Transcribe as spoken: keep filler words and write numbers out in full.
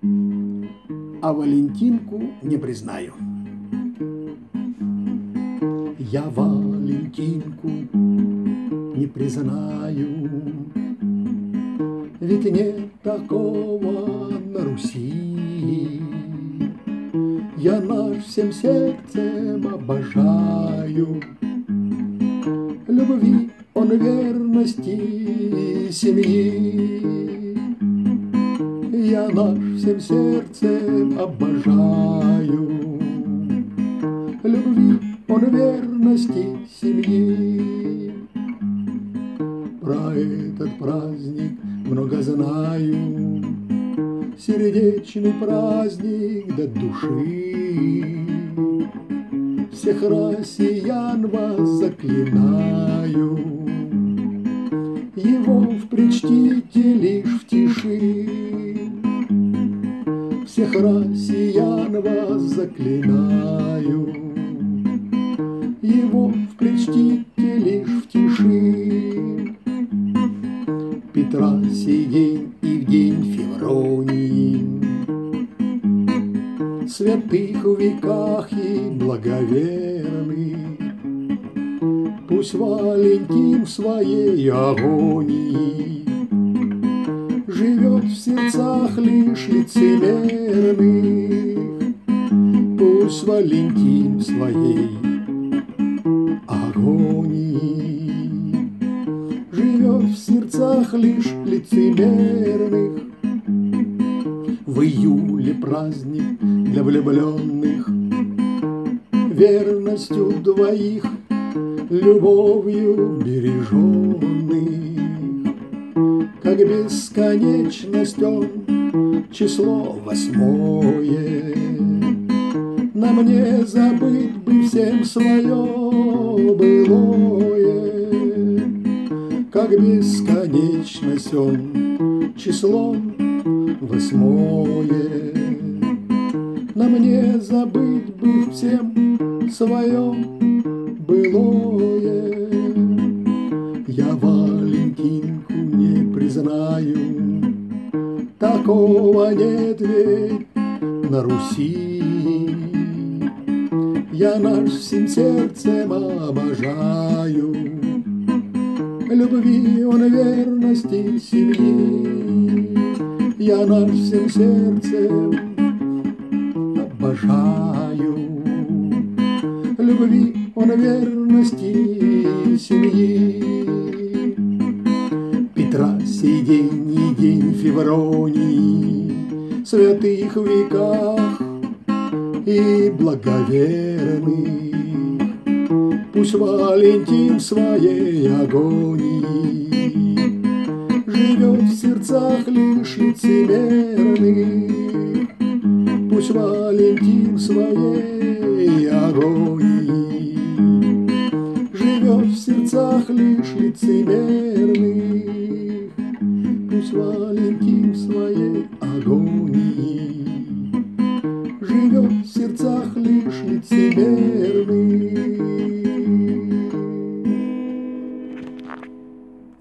а Валентинку не признаю. Я Валентинку не признаю, ведь нет такого на Руси. Я наш всем сердцем обожаю, любви он верности семьи. Я наш всем сердцем обожаю, любви он верности семьи. Про этот праздник много знаю, сердечный праздник до души. Всех россиян вас заклинаю, его впречтите лишь в тиши. Всех россиян вас заклинаю, его впречтите лишь в тиши. Петра сей день и в день Февронии, святых в веках и благоверный, пусть Валентин в своей агонии живет в сердцах лишь лицемерных. Пусть Валентин в своей агонии живет в сердцах лишь лицемерных. В июле праздник для влюбленных, верностью двоих, любовью береженных. Как бесконечность он, число восьмое, на мне забыть бы всем свое былое. Как бесконечность он, число восьмое, на мне забыть бы всем свое былое. Я Валентинку не признаю, такого нет ведь на Руси. Я наш всем сердцем обожаю, любви он верности семьи. Я наш всем сердцем обожаю, любви он верности семьи. Петра сей день и день Февронии, святых в веках и благоверных, пусть Валентин в своей агонии живет в сердцах лишь лицемерных. Пусть Валентин в своей агонии живет в сердцах лишь лицемерных.